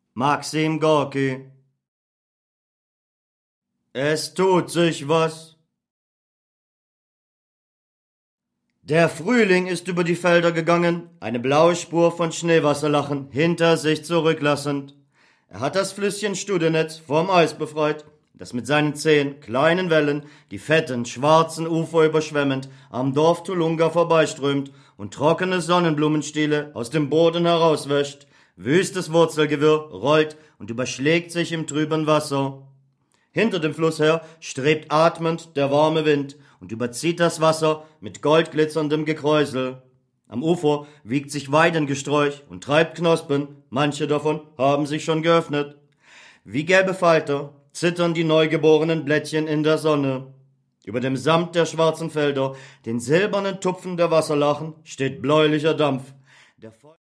Maxim Gorki. Es tut sich was. Der Frühling ist über die Felder gegangen, eine blaue Spur von Schneewasserlachen hinter sich zurücklassend. Er hat das Flüsschen Studenetz vom Eis befreit, das mit seinen 10 kleinen Wellen die fetten, schwarzen Ufer überschwemmend am Dorf Tulunga vorbeiströmt und trockene Sonnenblumenstiele aus dem Boden herauswäscht. Wüstes Wurzelgewirr rollt und überschlägt sich im trüben Wasser. Hinter dem Fluss her strebt atmend der warme Wind und überzieht das Wasser mit goldglitzerndem Gekräusel. Am Ufer wiegt sich Weidengesträuch und treibt Knospen, manche davon haben sich schon geöffnet. Wie gelbe Falter zittern die neugeborenen Blättchen in der Sonne. Über dem Samt der schwarzen Felder, den silbernen Tupfen der Wasserlachen, steht bläulicher Dampf. Der